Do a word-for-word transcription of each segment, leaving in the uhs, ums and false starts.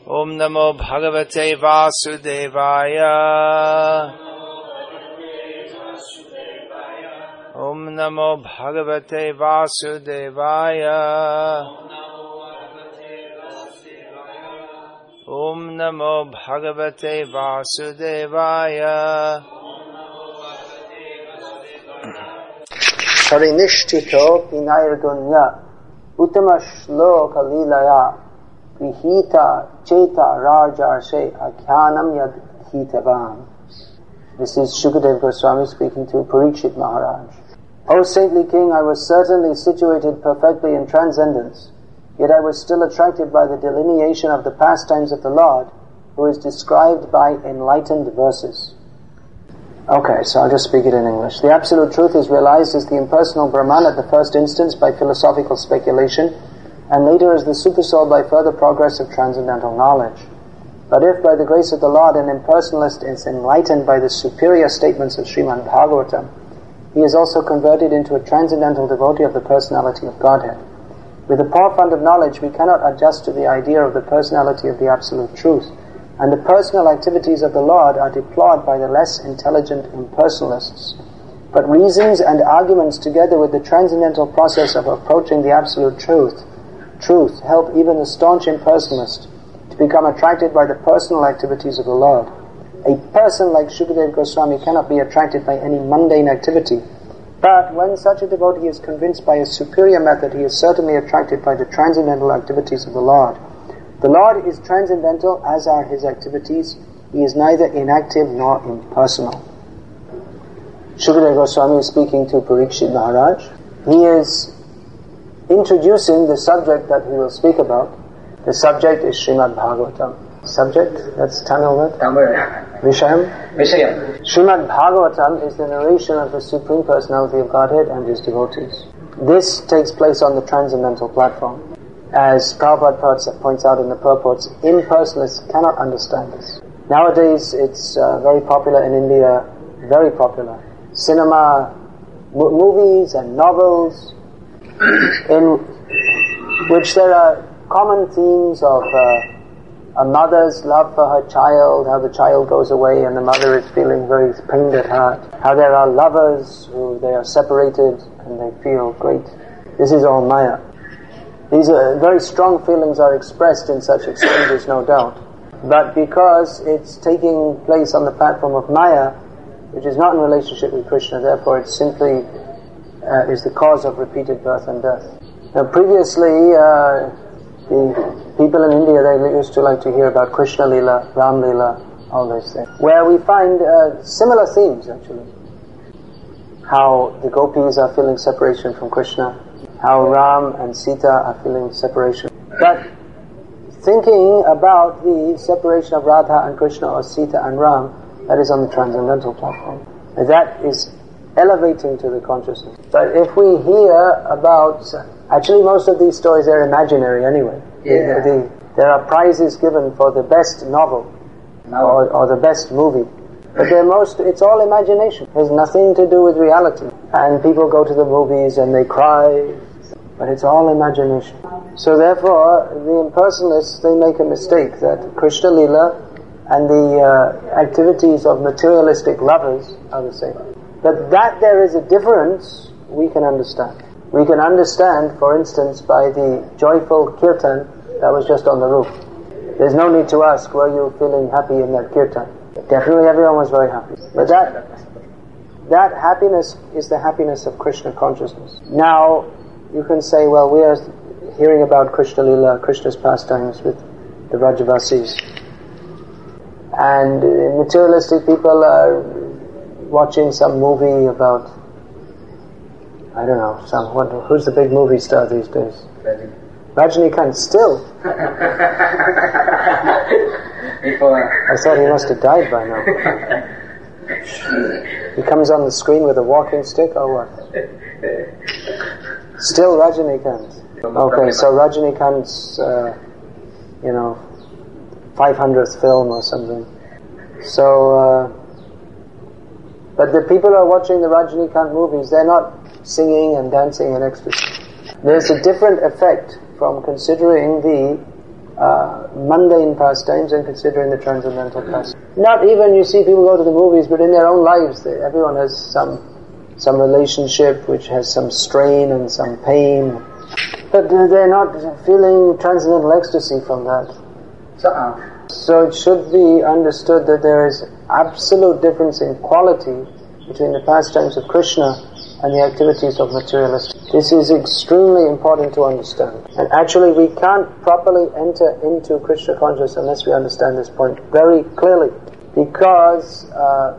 Om Namo Bhagavate Vasudevaya. Om Namo Bhagavate Vasudevaya. Om Namo Bhagavate Vasudevaya. Parinishthito Pinayargunya Uttama Shloka Lilaya Grihita Cheta Rajarse Akyanam Yad Hitavam. This is Shukadev Goswami speaking to Parikshit Maharaj. O saintly king, I was certainly situated perfectly in transcendence, yet I was still attracted by the delineation of the pastimes of the Lord, who is described by enlightened verses. Okay, so I'll just speak it in English. The absolute truth is realized as the impersonal Brahman at the first instance by philosophical speculation, and later as the supersoul by further progress of transcendental knowledge. But if by the grace of the Lord an impersonalist is enlightened by the superior statements of Srimad Bhagavatam, he is also converted into a transcendental devotee of the personality of Godhead. With the poor fund of knowledge, we cannot adjust to the idea of the personality of the absolute truth, and the personal activities of the Lord are deplored by the less intelligent impersonalists. But reasons and arguments together with the transcendental process of approaching the absolute truth, truth help even the staunch impersonalist to become attracted by the personal activities of the Lord. A person like Shukadev Goswami cannot be attracted by any mundane activity, but when such a devotee is convinced by a superior method, he is certainly attracted by the transcendental activities of the Lord. The Lord is transcendental, as are his activities. He is neither inactive nor impersonal. Shukadev Goswami is speaking to Parikshit Maharaj. He is introducing the subject that he will speak about. The subject is Srimad Bhagavatam. Subject, that's Tamil word? Tamil. Vishayam? Vishayam. Srimad Bhagavatam is the narration of the Supreme Personality of Godhead and his devotees. This takes place on the transcendental platform. As Prabhupada points out in the purports, impersonalists cannot understand this. Nowadays it's uh, very popular in India, very popular. Cinema, m- movies and novels in which there are common themes of uh, a mother's love for her child, how the child goes away and the mother is feeling very pained at heart, how there are lovers who they are separated and they feel great. This is all Maya. These are very strong feelings are expressed in such exchanges, no doubt. But because it's taking place on the platform of Maya, which is not in relationship with Krishna, therefore it simply uh, is the cause of repeated birth and death. Now previously, uh, the people in India, they used to like to hear about Krishna Lila, Ram Lila, all these things, where we find uh, similar themes actually. How the gopis are feeling separation from Krishna, how Ram and Sita are feeling separation. But thinking about the separation of Radha and Krishna or Sita and Ram, that is on the transcendental platform. And that is elevating to the consciousness. But if we hear about, actually most of these stories are imaginary anyway. Yeah. The, the, there are prizes given for the best novel No. or, or the best movie. But they're most, it's all imagination. There's nothing to do with reality. And people go to the movies and they cry, but it's all imagination. So therefore, the impersonalists, they make a mistake that Krishna Lila and the uh, activities of materialistic lovers are the same. But that there is a difference, we can understand. We can understand, for instance, by the joyful kirtan that was just on the roof. There's no need to ask, were you feeling happy in that kirtan? Definitely everyone was very happy. But that, that happiness is the happiness of Krishna consciousness. Now, you can say, well, we are hearing about Krishna Lila, Krishna's pastimes with the Vrajavasis. And materialistic people are watching some movie about, I don't know, some what, who's the big movie star these days? Rajinikanth, still. I thought he must have died by now. He comes on the screen with a walking stick or what? Still Rajinikanth. Okay, so Rajinikanth's, uh, you know, five hundredth film or something. So, uh, but the people who are watching the Rajinikanth movies, they're not singing and dancing in ecstasy. There's a different effect from considering the uh, mundane pastimes and considering the transcendental pastimes. Not even, you see, people go to the movies, but in their own lives, they, everyone has some some relationship which has some strain and some pain, but they're not feeling transcendental ecstasy from that. So it should be understood that there is absolute difference in quality between the pastimes of Krishna and the activities of materialists. This is extremely important to understand. And actually we can't properly enter into Krishna consciousness unless we understand this point very clearly, because uh,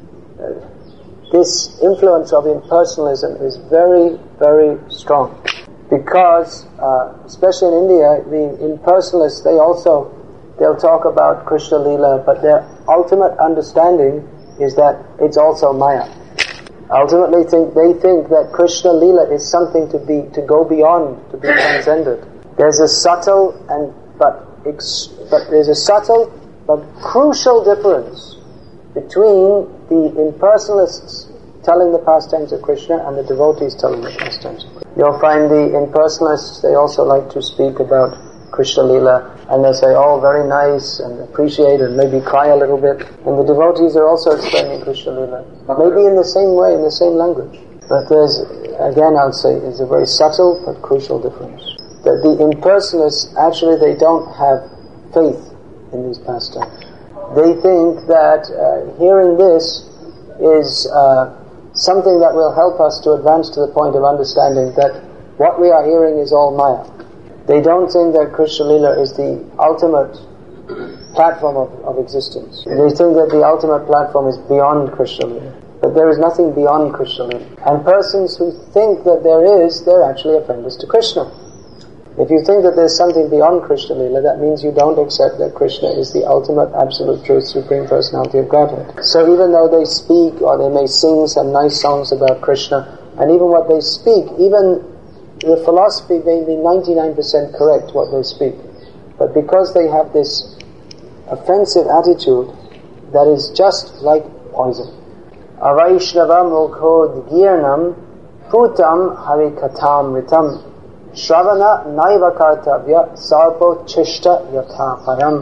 this influence of impersonalism is very, very strong. Because, uh, especially in India, the impersonalists, they also, they'll talk about Krishna Leela, but their ultimate understanding is that it's also Maya. Ultimately, think, they think that Krishna Leela is something to be, to go beyond, to be transcended. There's a subtle and, but, ex, but there's a subtle but crucial difference between the impersonalists telling the pastimes of Krishna and the devotees telling the pastimes of Krishna. You'll find the impersonalists, they also like to speak about Krishna Leela, and they say, oh, very nice, and appreciate, and maybe cry a little bit. And the devotees are also explaining Krishna Leela, maybe in the same way, in the same language. But there's, again, I'll say, is a very subtle but crucial difference. That the impersonalists, actually, they don't have faith in these pastimes. They think that uh, hearing this is uh, something that will help us to advance to the point of understanding that what we are hearing is all Maya. They don't think that Krishna Leela is the ultimate platform of, of existence. They think that the ultimate platform is beyond Krishna Leela. But there is nothing beyond Krishna Leela. And persons who think that there is, they're actually offenders to Krishna. If you think that there's something beyond Krishna Leela, that means you don't accept that Krishna is the ultimate, absolute truth, supreme personality of Godhead. So even though they speak, or they may sing some nice songs about Krishna, and even what they speak, even the philosophy may be ninety-nine percent correct, what they speak. But because they have this offensive attitude, that is just like poison. Avaishnava mukho dgirnam putam harikatam ritam shravana naiva kartavya sarpo chishta yatha param.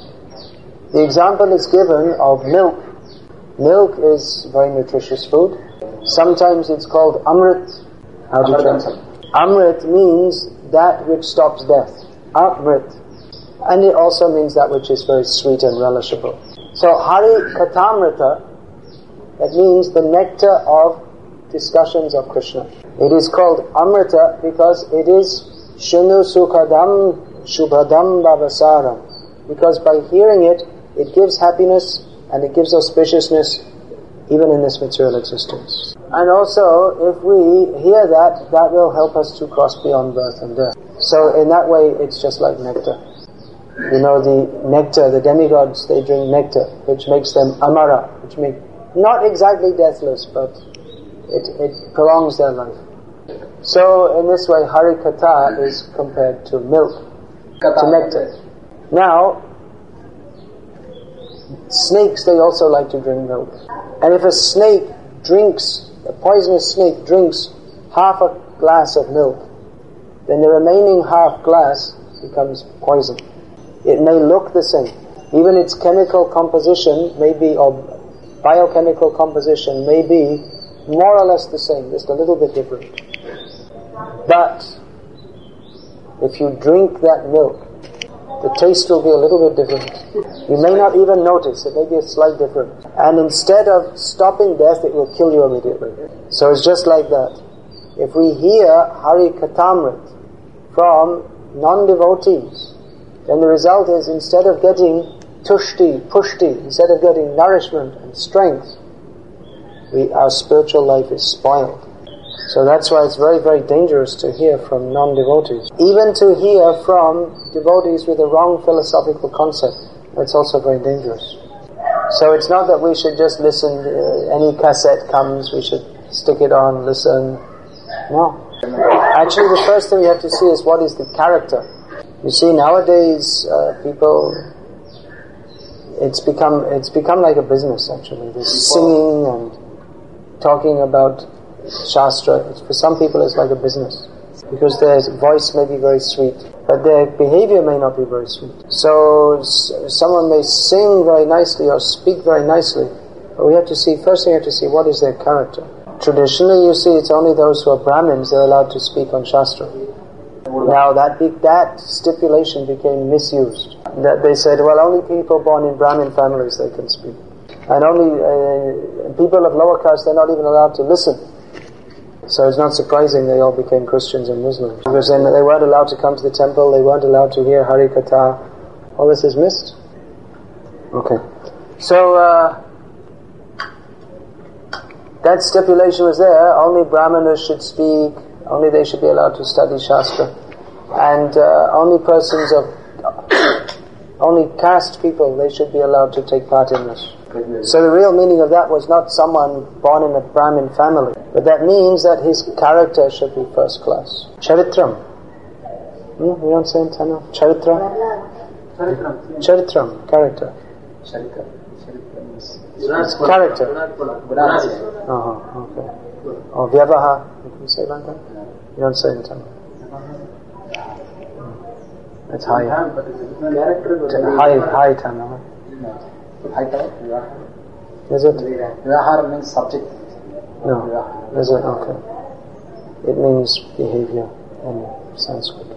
The example is given of milk. Milk is very nutritious food. Sometimes it's called amrit. How do you translate? Amrit means that which stops death. Amrit. And it also means that which is very sweet and relishable. So Hari Katamrita, that means the nectar of discussions of Krishna. It is called Amrita because it is Shunu Sukhadam Shubhadam Bhavasaram. Because by hearing it, it gives happiness and it gives auspiciousness even in this material existence. And also, if we hear that, that will help us to cross beyond birth and death. So in that way, it's just like nectar. You know, the nectar, the demigods, they drink nectar, which makes them amara, which make not exactly deathless, but it, it prolongs their life. So in this way, Harikatha is compared to milk, to nectar. Now, snakes, they also like to drink milk. And if a snake drinks, a poisonous snake drinks half a glass of milk, then the remaining half glass becomes poison. It may look the same. Even its chemical composition may be, or biochemical composition may be more or less the same, just a little bit different. But if you drink that milk, the taste will be a little bit different. You may not even notice, it may be a slight difference. And instead of stopping death, it will kill you immediately. So it's just like that. If we hear Hari Katamrit from non-devotees, then the result is, instead of getting tushti, pushti, instead of getting nourishment and strength, we, our spiritual life is spoiled. So that's why it's very, very dangerous to hear from non-devotees. Even to hear from devotees with a wrong philosophical concept, that's also very dangerous. So it's not that we should just listen, uh, any cassette comes, we should stick it on, listen. No. Actually, the first thing we have to see is what is the character. You see, nowadays, uh, people, it's become, it's become like a business, actually. There's singing and talking about Shastra. It's, for some people it's like a business. because their voice may be very sweet, but their behavior may not be very sweet. So s- someone may sing very nicely or speak very nicely, but we have to see, first we have to see what is their character. Traditionally, you see, it's only those who are Brahmins that are allowed to speak on Shastra. Now that be- that stipulation became misused. That they said, well, only people born in Brahmin families they can speak, and only uh, people of lower caste, they're not even allowed to listen. So it's not surprising they all became Christians and Muslims, because then they weren't allowed to come to the temple, they weren't allowed to hear Hari Katha. All this is missed. Okay, so uh, that stipulation was there. Only Brahmanas should speak. Only they should be allowed to study Shastra, and uh, only persons of only caste people, they should be allowed to take part in this. So the real meaning of that was not someone born in a Brahmin family, but that means that his character should be first class. Charitram. Hmm? We don't say in Tamil. Charitra? Charitram. Character. It's character. Uh-huh, okay. Or vyavaha. You say like that? You don't say in Tamil. It's high. High, high Tamil. High type? Is it? Vyavahara means subject. No. Is it? Okay. It means behavior in Sanskrit.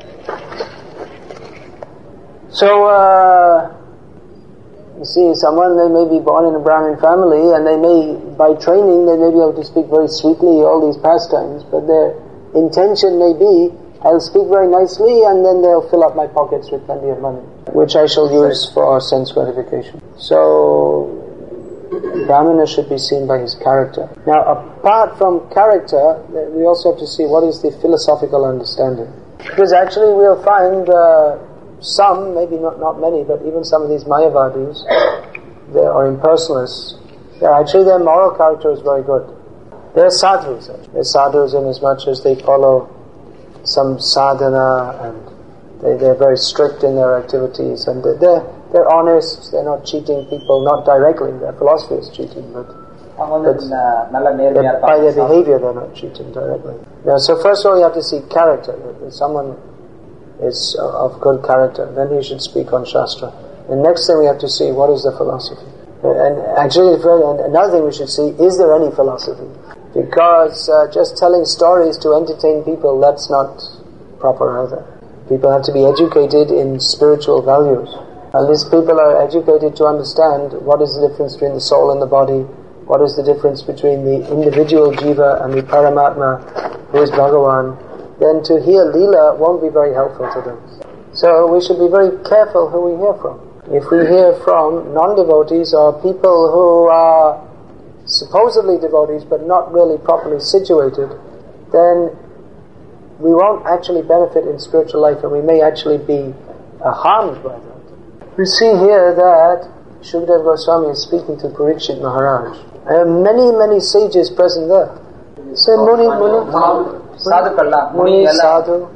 So, uh, you see, someone, they may be born in a Brahmin family, and they may, by training, they may be able to speak very sweetly all these pastimes, but their intention may be, I'll speak very nicely, and then they'll fill up my pockets with plenty of money, which I shall use for sense gratification. So, Brahmana should be seen by his character. Now, apart from character, we also have to see what is the philosophical understanding. Because actually we'll find uh, some, maybe not, not many, but even some of these Mayavadis, they are impersonalists, they're actually their moral character is very good. They're sadhus. They're sadhus in as much as they follow some sadhana, and they, they're very strict in their activities, and they're, they're, they're honest, they're not cheating people, not directly, their philosophy is cheating, but, but, but by their behavior they're not cheating directly. Now, so first of all you have to see character, that someone is of good character, then he should speak on Shastra. The next thing we have to see, what is the philosophy? And actually, another thing we should see, is there any philosophy? Because uh, just telling stories to entertain people, that's not proper either. People have to be educated in spiritual values. At least people are educated to understand what is the difference between the soul and the body, what is the difference between the individual jiva and the Paramatma, who is Bhagavan. Then to hear Leela won't be very helpful to them. So we should be very careful who we hear from. If we hear from non-devotees or people who are supposedly devotees but not really properly situated, then we won't actually benefit in spiritual life, and we may actually be uh, harmed by that. We see here that Shukadeva Goswami is speaking to Parikshit Maharaj. There are many, many sages present there. Say Muni, Muni, Muni, Sadhu,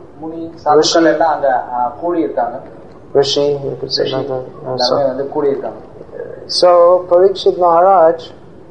Rishi, Rishi, you could say like that. Also. So Parikshit Maharaj,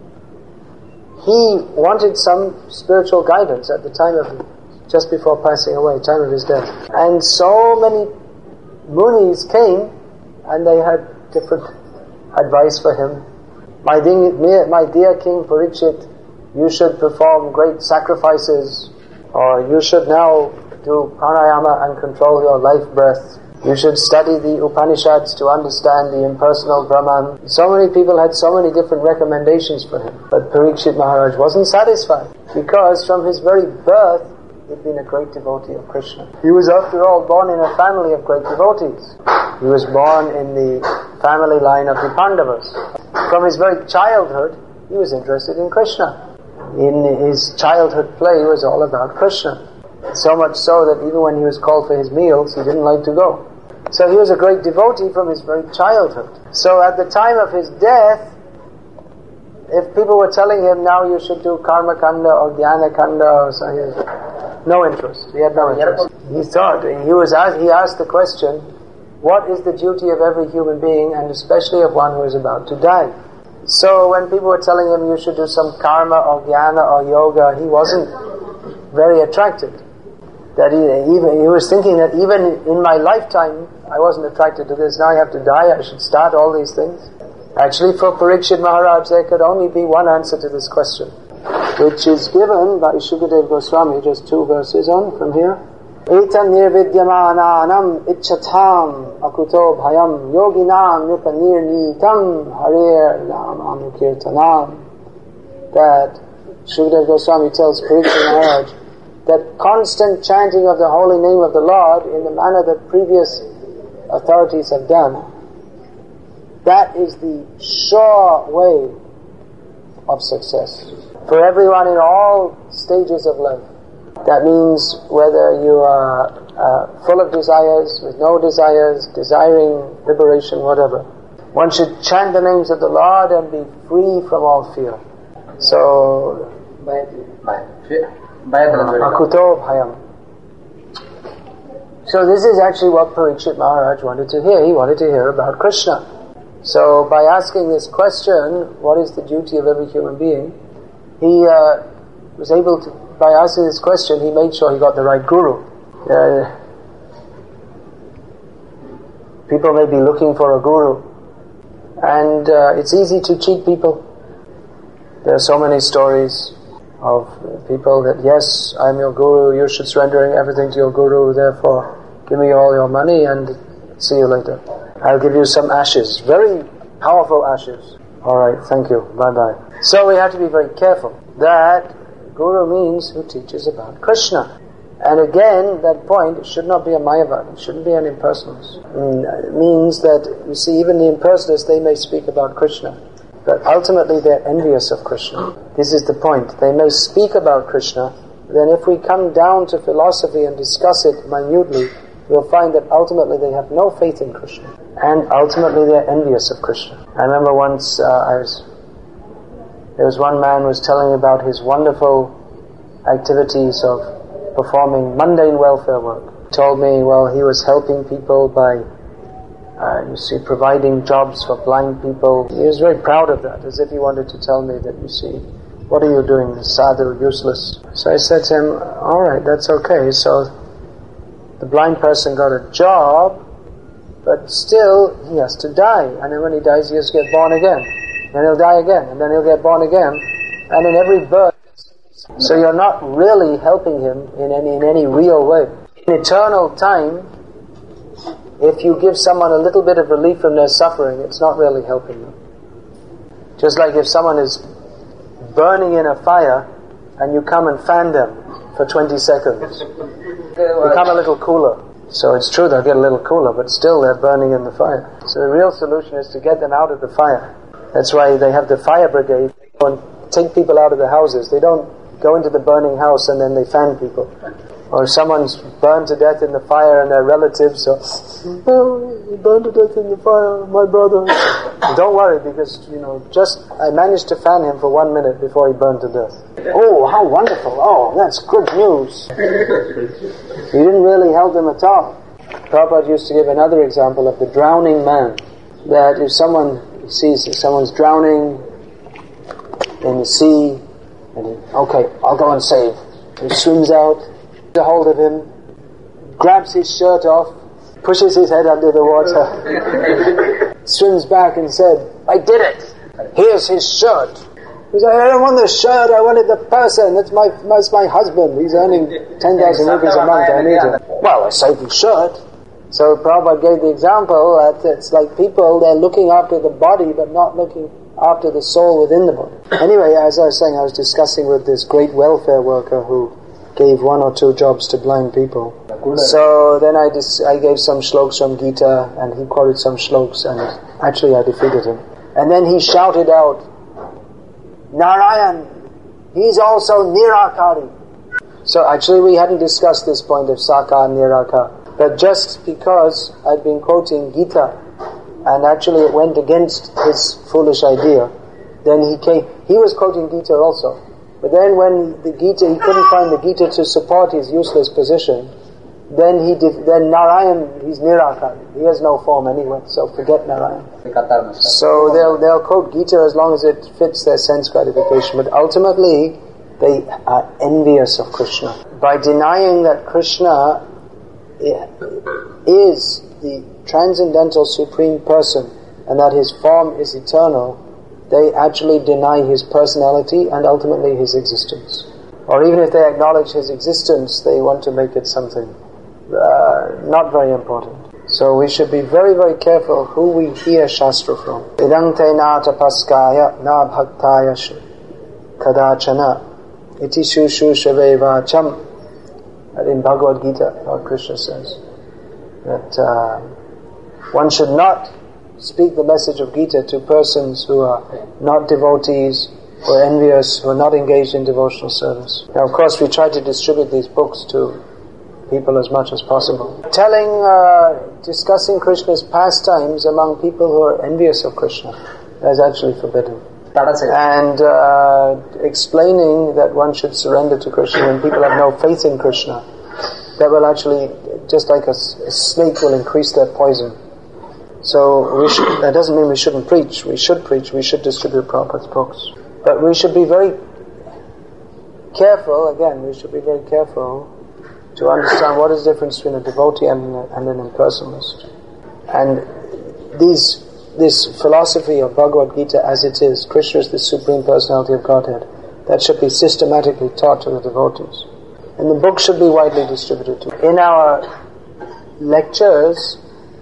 he wanted some spiritual guidance at the time of, just before passing away, time of his death. And so many munis came, and they had different advice for him. My dear, my dear King Parikshit, you should perform great sacrifices, or you should now do pranayama and control your life breath. You should study the Upanishads to understand the impersonal Brahman. So many people had so many different recommendations for him. But Parikshit Maharaj wasn't satisfied, because from his very birth, he'd been a great devotee of Krishna. He was, after all, born in a family of great devotees. He was born in the family line of the Pandavas. From his very childhood, he was interested in Krishna. In his childhood play, it was all about Krishna. So much so that even when he was called for his meals, he didn't like to go. So he was a great devotee from his very childhood. So at the time of his death, if people were telling him, now you should do Karma Kanda or Jnana Kanda or something, no interest. He had no interest. He thought, he was asked, he asked the question, what is the duty of every human being, and especially of one who is about to die? So when people were telling him you should do some karma or jnana or yoga, he wasn't very attracted. That he, even, he was thinking that even in my lifetime I wasn't attracted to this, now I have to die, I should start all these things. Actually, for Parikshit Maharaj there could only be one answer to this question, which is given by Shukadeva Goswami, just two verses on from here. Etam nirvidyamananam ichchatam akuto bhayam yoginam nipanirnitam harir namamukirtanam. That Shukadeva Goswami tells Parikshit Maharaj that constant chanting of the holy name of the Lord in the manner that previous authorities have done, that is the sure way of success for everyone in all stages of life. That means whether you are uh, full of desires, with no desires, desiring liberation, whatever. One should chant the names of the Lord and be free from all fear. So, Akuto Bhayam. So this is actually what Parikshit Maharaj wanted to hear. He wanted to hear about Krishna. So by asking this question, what is the duty of every human being, he uh, was able to, by asking this question, he made sure he got the right guru. Uh, people may be looking for a guru, and uh, it's easy to cheat people. There are so many stories of people that, yes, I'm your guru, you should surrender everything to your guru, therefore give me all your money and see you later. I'll give you some ashes, very powerful ashes. Alright, thank you, bye bye. So we have to be very careful that guru means who teaches about Krishna. And again, that point, it should not be a Mayavad, it shouldn't be an impersonalist. It means that, you see, even the impersonalists, they may speak about Krishna, but ultimately they're envious of Krishna. This is the point. They may speak about Krishna, then if we come down to philosophy and discuss it minutely, we'll find that ultimately they have no faith in Krishna. And ultimately they're envious of Krishna. I remember once uh, I was, there was one man who was telling me about his wonderful activities of performing mundane welfare work. He told me, well, he was helping people by Uh, you see, providing jobs for blind people. He was very proud of that, as if he wanted to tell me that, you see, what are you doing, sadhu, useless. So I said to him, alright, that's okay. So the blind person got a job, but still he has to die. And then when he dies, he has to get born again. Then he'll die again, and then he'll get born again. And in every birth, so you're not really helping him in any, in any real way. In eternal time, if you give someone a little bit of relief from their suffering, it's not really helping them. Just like if someone is burning in a fire and you come and fan them for twenty seconds, become a little cooler. So it's true they'll get a little cooler, but still they're burning in the fire. So the real solution is to get them out of the fire. That's why they have the fire brigade. They go and take people out of the houses. They don't go into the burning house and then they fan people. Or someone's burned to death in the fire and their relatives, so, oh, he burned to death in the fire, my brother. Don't worry, because, you know, just, I managed to fan him for one minute before he burned to death. Oh, how wonderful. Oh, that's good news. You didn't really help him at all. Prabhupada used to give another example of the drowning man. That if someone sees that someone's drowning in the sea, and he, okay, I'll go and save. He swims out, a hold of him, grabs his shirt off, pushes his head under the water, swims back and said, I did it! Here's his shirt. He said, I don't want the shirt, I wanted the person, that's my that's my husband, he's earning ten thousand rupees a month, I need it. Well, I saved his shirt. So Prabhupada gave the example that it's like people, they're looking after the body but not looking after the soul within the body. Anyway, as I was saying, I was discussing with this great welfare worker who gave one or two jobs to blind people. So then I dis- I gave some shloks from Gita, and he quoted some shloks, and actually I defeated him. And then he shouted out, Narayan, he's also Nirakari. So actually we hadn't discussed this point of Sakar and Nirakar, but just because I'd been quoting Gita, and actually it went against his foolish idea, then he came, he was quoting Gita also. But then when the Gita, he couldn't find the Gita to support his useless position, then he did, then Narayan, he's Nirakari. He has no form anyway, so forget Narayan. So they'll, they'll quote Gita as long as it fits their sense gratification. But ultimately, they are envious of Krishna. By denying that Krishna is the transcendental supreme person and that his form is eternal, they actually deny his personality and ultimately his existence. Or even if they acknowledge his existence, they want to make it something uh, not very important. So we should be very, very careful who we hear Shastra from. Idang te na tapaskaya na bhaktaya kadachana iti shushu shave vacham. In Bhagavad Gita, Lord Krishna says that uh, one should not speak the message of Gita to persons who are not devotees, who are envious, who are not engaged in devotional service. Now, of course, we try to distribute these books to people as much as possible. Telling, uh, discussing Krishna's pastimes among people who are envious of Krishna is actually forbidden. And uh, explaining that one should surrender to Krishna when people have no faith in Krishna, that will actually, just like a, a snake will increase their poison. So we should, that doesn't mean we shouldn't preach. We should preach. We should distribute Prabhupada's books. But we should be very careful, again, we should be very careful to understand what is the difference between a devotee and, and an impersonalist. And these, this philosophy of Bhagavad Gita as it is, Krishna is the Supreme Personality of Godhead, that should be systematically taught to the devotees. And the book should be widely distributed too. In our lectures,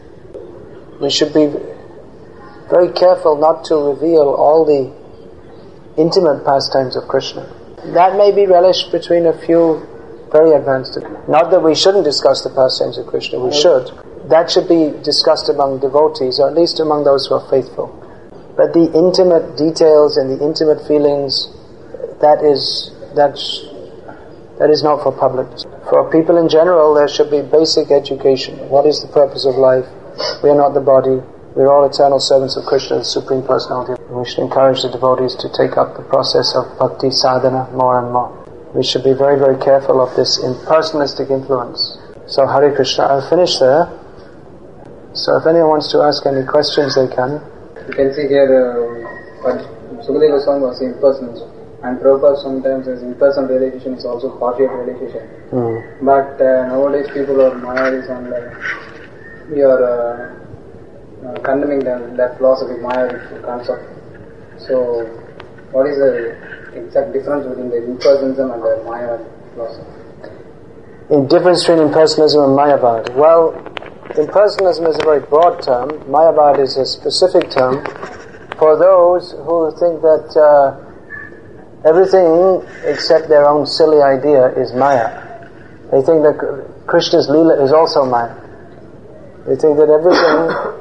we should be very careful not to reveal all the intimate pastimes of Krishna. That may be relished between a few very advanced. Not that we shouldn't discuss the pastimes of Krishna, we should. That should be discussed among devotees, or at least among those who are faithful. But the intimate details and the intimate feelings, that is, that's, that is not for public. For people in general, there should be basic education. What is the purpose of life? We are not the body. We are all eternal servants of Krishna, the Supreme Personality. We should encourage the devotees to take up the process of bhakti sadhana more and more. We should be very, very careful of this impersonalistic influence. So Hare Krishna, I'll finish there. So if anyone wants to ask any questions, they can. You can see here, uh, Sukadeva Goswami was impersonal, and Prabhupada sometimes says impersonal realization is also partial realization. Mm. But uh, nowadays people are Mayadis and uh, we are uh, uh, condemning them, that philosophy, Mayadic concept. So, what is the exact difference between the impersonalism and the Mayavad philosophy? The difference between impersonalism and Mayavad? Well, impersonalism is a very broad term. Mayavad is a specific term for those who think that uh, everything except their own silly idea is Maya. They think that Krishna's Leela is also Maya. They think that everything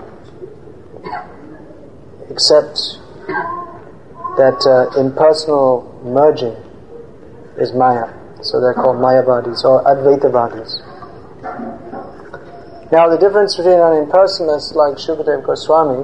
except that uh, impersonal merging is Maya. So they're called Mayavadis or Advaitavadis. Now the difference between an impersonalist like Shukadeva Goswami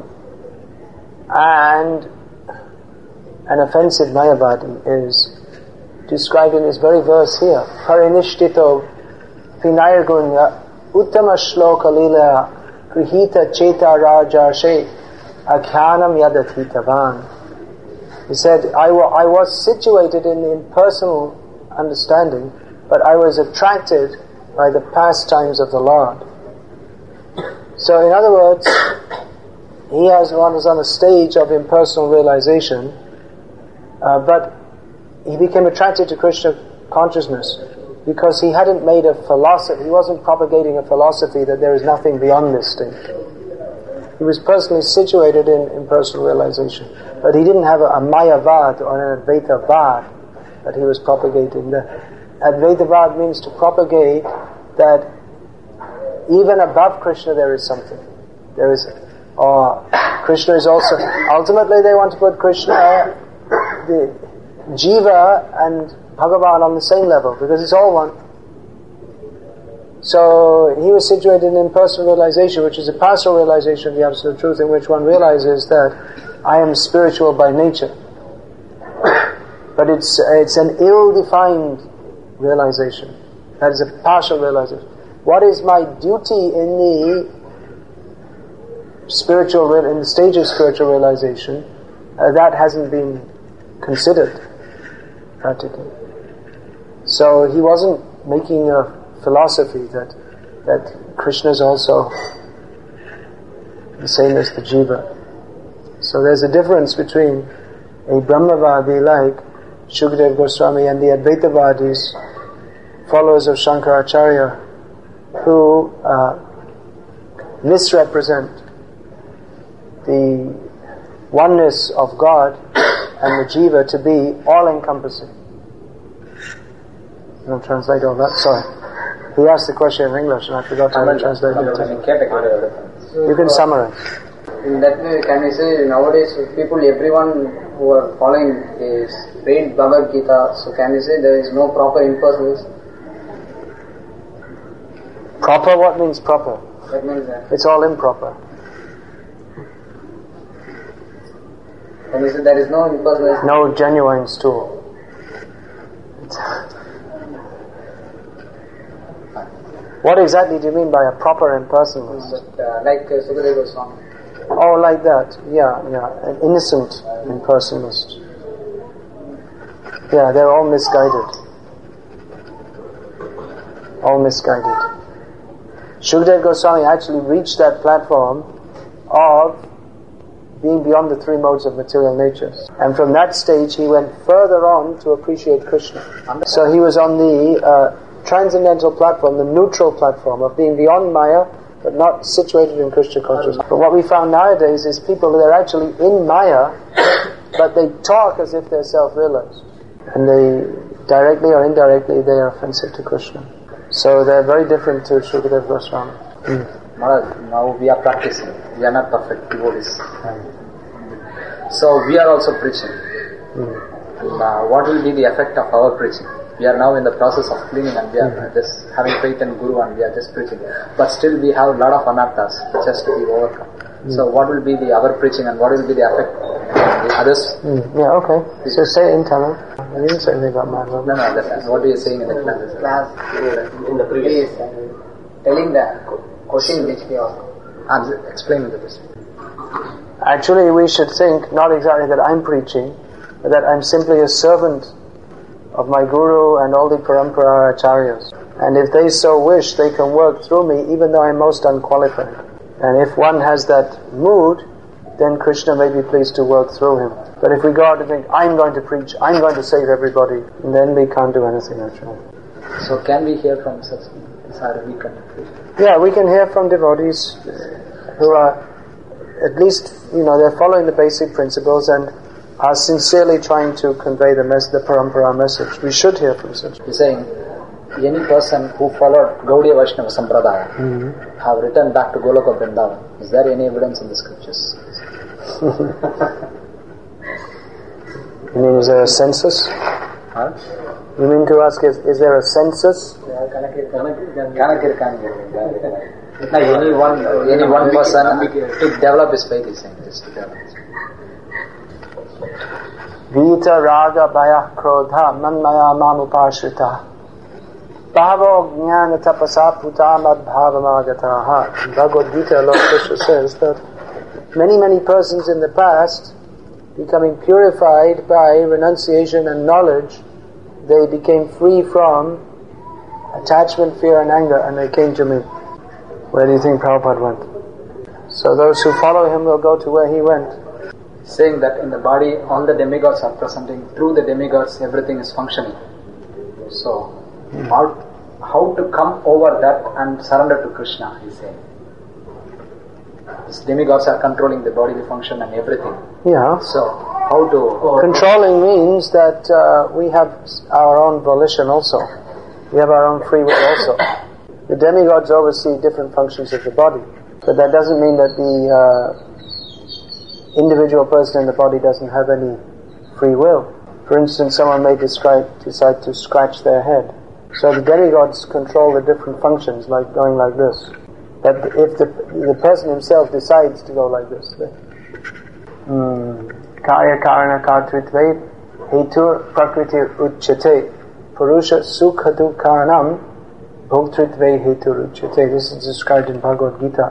and an offensive Mayavadi is described in this very verse here. Parinishthito Vinayargunya Uttama Shloka Lila Grihita Cheta Rajarshe Akyanam Yadatitavan. He said, I, wa- I was situated in the impersonal understanding, but I was attracted by the pastimes of the Lord. So in other words, he has one was on a stage of impersonal realization, uh, but he became attracted to Krishna consciousness because he hadn't made a philosophy, he wasn't propagating a philosophy that there is nothing beyond this state. He was personally situated in impersonal realization, but he didn't have a, a Mayavad or an Advaitavad that he was propagating. The Advaitavad means to propagate that even above Krishna there is something. There is, or Krishna is also, ultimately they want to put Krishna, the Jiva and Bhagavan on the same level, because it's all one. So he was situated in impersonal realization, which is a partial realization of the absolute truth, in which one realizes that I am spiritual by nature. But it's it's an ill-defined realization. That is a partial realization. What is my duty in the spiritual, in the stage of spiritual realization? Uh, that hasn't been considered practically. So he wasn't making a philosophy that that Krishna is also the same as the jiva. So there's a difference between a Brahmavadi like Shukadeva Goswami and the Advaitavadis, followers of Shankaracharya, who uh, misrepresent the oneness of God and the jiva to be all-encompassing. I'll translate all that. Sorry. He asked the question in English and I forgot to translate it. You can summarize. In that way, can we say nowadays people, everyone who are following is read Bhagavad Gita, so can we say there is no proper impersonalism? Proper? What means proper? That means that. It's all improper. Can we say there is no impersonalism? No genuine stool. What exactly do you mean by a proper impersonalist? But, uh, like uh, Sukadeva Goswami. Oh, like that. Yeah, yeah. An innocent impersonalist. Yeah, they're all misguided. All misguided. Shukadeva Goswami actually reached that platform of being beyond the three modes of material nature. And from that stage he went further on to appreciate Krishna. So he was on the uh, transcendental platform, the neutral platform of being beyond Maya, but not situated in Krishna consciousness. But what we found nowadays is people that are actually in Maya, but they talk as if they're self-realized. And they, directly or indirectly, they are offensive to Krishna. So they're very different to Shukadeva Goswami. Mm. Maharaj, now we are practicing. We are not perfect devotees. So we are also preaching. Mm. And, uh, what will be the effect of our preaching? We are now in the process of cleaning and we are mm. just having faith in Guru and we are just preaching. But still we have a lot of anarthas which has to be overcome. Mm. So what will be the our preaching and what will be the effect on the others? Mm. Yeah, okay. So say it in Tamil. I didn't say anything about my No, no, that's what are you saying in the class? Class, in the previous, telling the question which we asked. Answer, explain the question. Actually, we should think not exactly that I'm preaching, but that I'm simply a servant of my Guru and all the Parampara Acharyas. And if they so wish, they can work through me even though I'm most unqualified. And if one has that mood, then Krishna may be pleased to work through him. But if we go out and think, I'm going to preach, I'm going to save everybody, then we can't do anything actually. So can we hear from such Sarvi countries? Yeah, we can hear from devotees who are, at least, you know, they're following the basic principles and are sincerely trying to convey the mess, the Parampara message. We should hear from such. He's saying, any person who followed Gaudiya Vaishnava Sampradaya mm-hmm. have returned back to Goloka Vrindavan. Is there any evidence in the scriptures? You mean, is there a census? Huh? You mean to ask, is, is there a census? Like any one, any one person to develop his faith, he's saying this, to develop his faith. Vita raga bhaya krodha manmaya mamupashrita bhavo jnana tapasa puta madbhavamagataha. In Bhagavad Gita, Lord Krishna says that many, many persons in the past, becoming purified by renunciation and knowledge, they became free from attachment, fear and anger, and they came to me. Where do you think Prabhupada went? So those who follow him will go to where he went. Saying that in the body all the demigods are presenting, through the demigods everything is functioning. So mm. how, how to come over that and surrender to Krishna, he's saying. These demigods are controlling the bodily function and everything. Yeah. So how to... Controlling means that uh, we have our own volition also. We have our own free will also. The demigods oversee different functions of the body, but that doesn't mean that the uh, individual person in the body doesn't have any free will. For instance, someone may describe, decide to scratch their head. So the demigods control the different functions, like going like this. But if the the person himself decides to go like this, Karya karana kartritve hetur prakriti uchyate purusha sukha dukhanam bhoktritve hetur uchyate. This is described in Bhagavad Gita.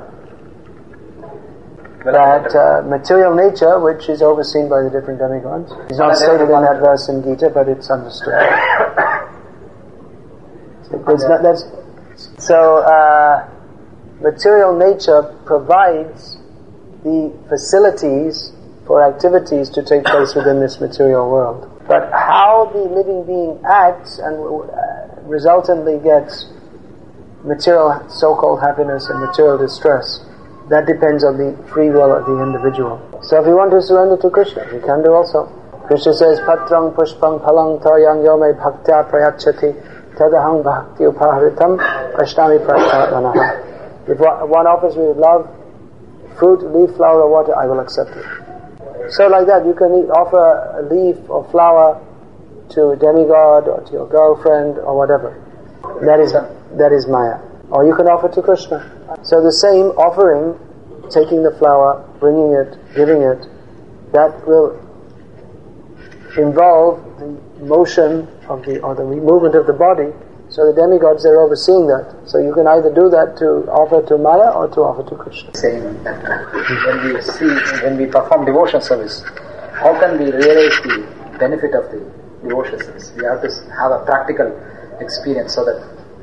That uh, material nature, which is overseen by the different demigods, is not stated in that verse in Gita, but it's understood. It's not, that's, so, uh, material nature provides the facilities for activities to take place within this material world. But how the living being acts and uh, resultantly gets material so-called happiness and material distress, that depends on the free will of the individual. So if you want to surrender to Krishna, you can do also. Krishna says, Patrang pushpang palang toyang yome bhaktya prayachati tadahang bhakti upaharitam kashnami prayatmanaha. If one offers me with love, fruit, leaf, flower or water, I will accept it. So like that, you can offer a leaf or flower to a demigod or to your girlfriend or whatever. That is that is Maya. Or you can offer to Krishna. So the same offering, taking the flower, bringing it, giving it, that will involve the motion of the, or the movement of the body. So the demigods, they're overseeing that. So you can either do that to offer to Maya or to offer to Krishna. Saying that when we see, when we perform devotion service, how can we realize the benefit of the devotion service? We have to have a practical experience so that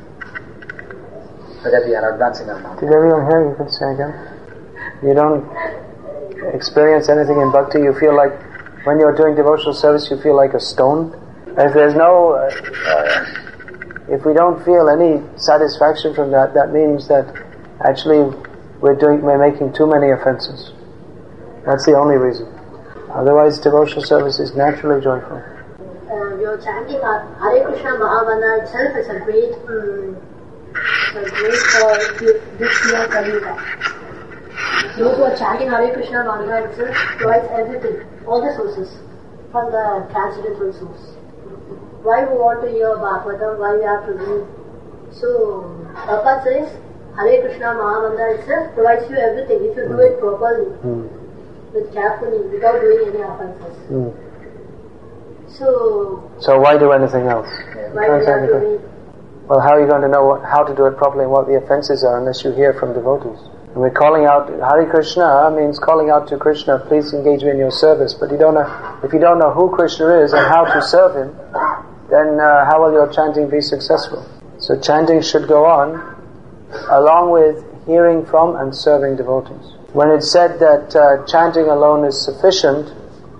whether we are advancing or not. Did everyone hear? You can say again. You don't experience anything in bhakti. You feel like when you're doing devotional service, you feel like a stone. If there's no, uh, uh, if we don't feel any satisfaction from that, that means that actually we're doing, we're making too many offenses. That's the only reason. Otherwise, devotional service is naturally joyful. Uh, you're chanting Hare Krishna Mahamantra itself is a great, um, a great for this year Kalika. Those who are chanting Hare Krishna Mantra itself provides everything, all the sources from the transcendental source. Why we want to hear Bhagavatam, why we have to read. So, Prabhupada says, Hare Krishna Mahamantra itself provides you everything if you do it properly, mm. with carefully, without doing any offenses. Mm. So, so why do anything else? Why do you have to read? Well, how are you going to know what, how to do it properly and what the offenses are unless you hear from devotees? And we're calling out, Hare Krishna means calling out to Krishna, please engage me in your service. But you don't know, if you don't know who Krishna is and how to serve him, then uh, how will your chanting be successful? So chanting should go on along with hearing from and serving devotees. When it's said that uh, chanting alone is sufficient,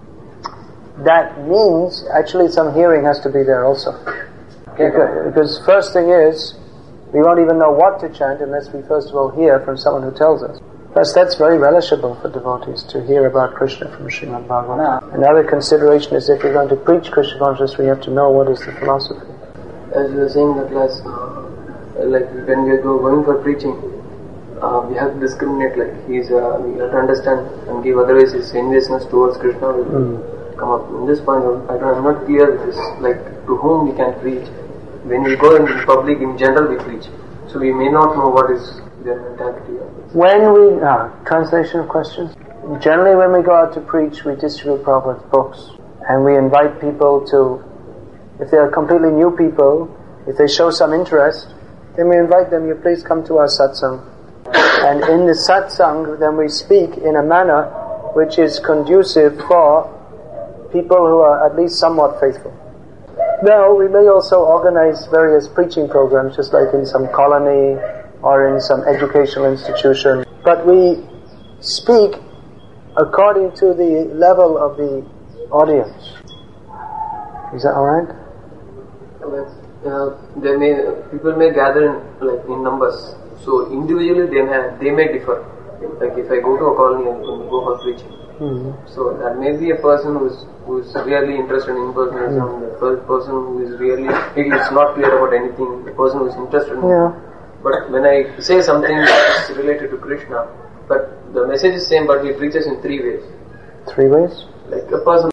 that means actually some hearing has to be there also. Because, because first thing is, we won't even know what to chant unless we first of all hear from someone who tells us. Plus, that's very relishable for devotees to hear about Krishna from Srimad Bhagavatam. Another consideration is if you're going to preach Krishna consciousness, we have to know what is the philosophy. As you were saying in the class, uh, like when we go going for preaching, uh, we have to discriminate. Like he's, uh, we have to understand and give. Otherwise, his enviousness towards Krishna will mm. come up. In this point, I don't, I'm not clear. This like to whom we can preach. When we go in public, in general, we preach. So we may not know what is their mentality. When we, ah, translation of questions. Generally when we go out to preach, we distribute Prabhupada's books. And we invite people to, if they are completely new people, if they show some interest, then we invite them, you please come to our satsang. And in the satsang, then we speak in a manner which is conducive for people who are at least somewhat faithful. Now, we may also organize various preaching programs, just like in some colony or in some educational institution. But we speak according to the level of the audience. Is that alright? Uh, they may people may gather in like in numbers. So individually they may they may differ. Like if I go to a colony and go for preaching. Mm-hmm. So that may be a person who is who is really interested in impersonalism, mm-hmm. the first person who is really he is not clear about anything, the person who is interested in yeah. But when I say something that is related to Krishna, but the message is same, but he preaches in three ways. Three ways? Like a person